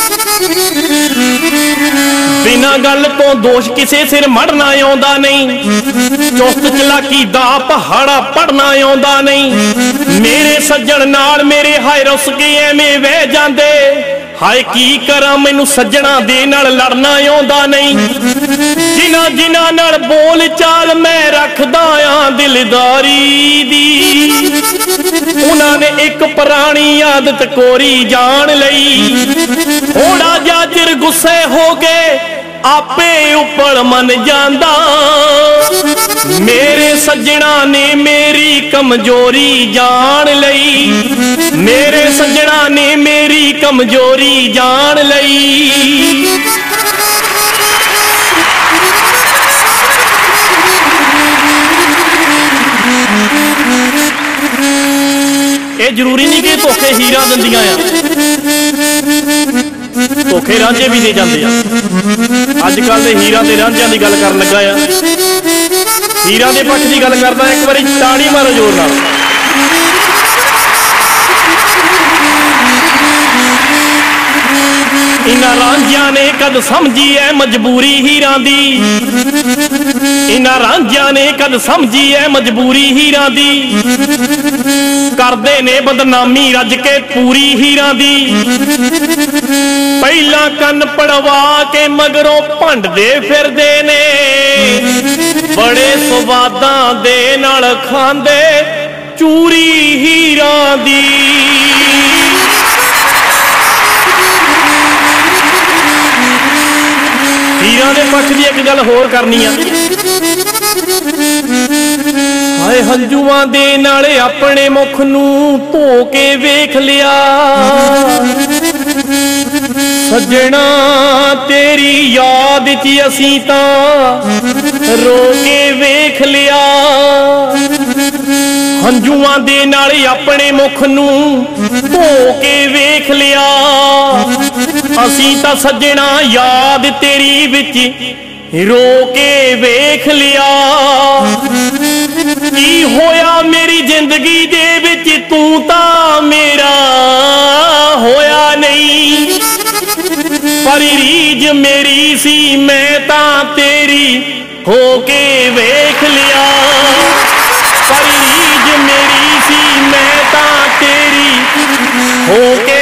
बिना गल तो दोष किसे सिर मड़ना आउंदा नहीं, चुस्त चलाकी दा पहाड़ा पढ़ना आउंदा नहीं। मेरे सज्जण नाल मेरे हाय रुस के एवें वह जांदे, हाय की करा मैनू सज्जणा दे नाल लड़ना आउंदा नहीं। जिन्हां जिन्हां नाल बोल चाल मैं रखदा आ दिलदारी दी, उन्हां ने एक पुरानी आदत कोरी जान लई। थोड़ा जा चिर गुस्से हो गए आपे उपर मन जांदा, मेरे सज्जणा ने मेरी कमजोरी जान लई। मेरे सज्जणा ने मेरी कमजोरी जान लई। ये जरूरी नहीं कि धोखे हीरा दिंदियां आ, धोखे रांझे भी दे जाते हैं। अजकल के हीरा के रांझिਆਂ की गल कर लगा आ, हीरा के पक्ष की गल करदा एक बारी ताड़ी मारो जोर नाल। इन्हां रांझिਆਂ ने कद समझी है मजबूरी हीरा दी, इन्हां रांझिਆਂ ने कद समझी है मजबूरी हीरा दी। करदे ने बदनामी रज के पूरी हीरा दी, पहला कन पड़वा के मगरों भंडदे फिरदे ने, बड़े स्वादां दे नाल खांदे चूरी हीरा दी। हीरा दे पक्ष दी एक गल होर करनी आ, हाय हंजुआं दे नाले अपने मुख नू धो के वेख लिया, सज्जणा तेरी याद च असीं तां रो के वेख लिया। हंजुआं दे नाले अपने मुख नू धो के वेख लिया, असीं तां सज्जणा याद तेरी विच रो के वेख लिया। की होया मेरी जिंदगी दे विच तू तां मेरा होया नहीं, पर रीज मेरी सी मैं तां तेरी हो के वेख लिया। पर रीज मेरी सी मैं तां तेरी हो के